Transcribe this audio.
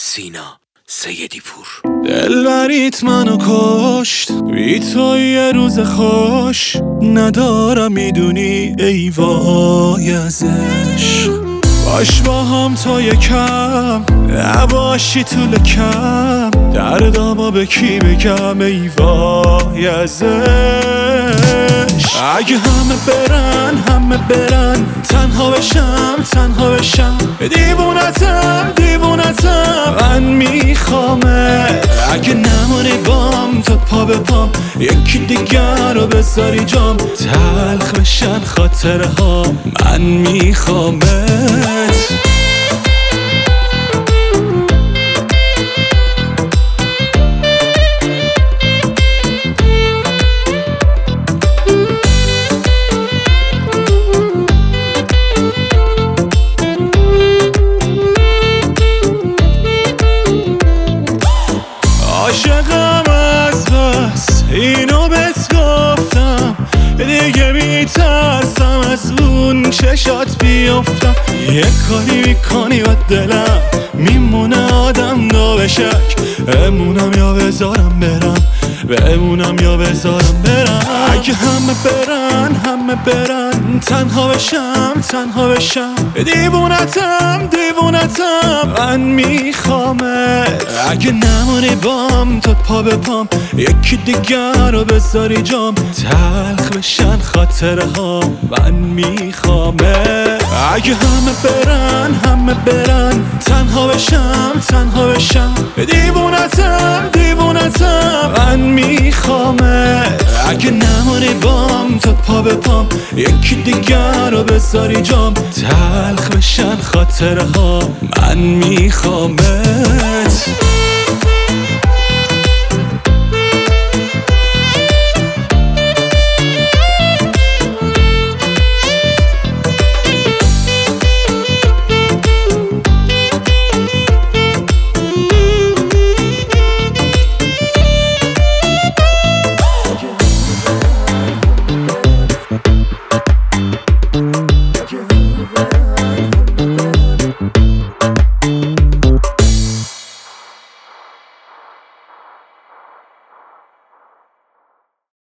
سینا سیدی پور. دلبریت منو کشت، بی تو یه روز خوش ندارم، میدونی ای وای از عشق. باش با هم تا یکم نباشی تو لکم، دردامو به کی بگم ای وای از عشق. اگه همه برن تنها بشم دیوونتم من میخوامت. اگه نمونی بام تا پا به پام، یکی دیگر رو بذاری جام، تلخ بشن خاطره ها من میخوامت. عاشقم از بس اینو بهت گفتم، دیگه میترسم از اون چشات بیفتم. یه کاری میکنی و دلم میمونه آدم نابشک، بمونم یا بذارم برم. اگه همه برن تنها بشم دیوونتم من میخوامت. اگه نمونی بام تا پا به پام، یکی دیگر رو بذاری جام، تلخ بشن خاطره ها من میخوامت. اگه همه برن تنها بشم دیوونتم من میخوامت. اگه نمونی بام تا پا به پام، یکی دیگر رو بذاری جام، تلخ بشن خاطره ها من میخوامت.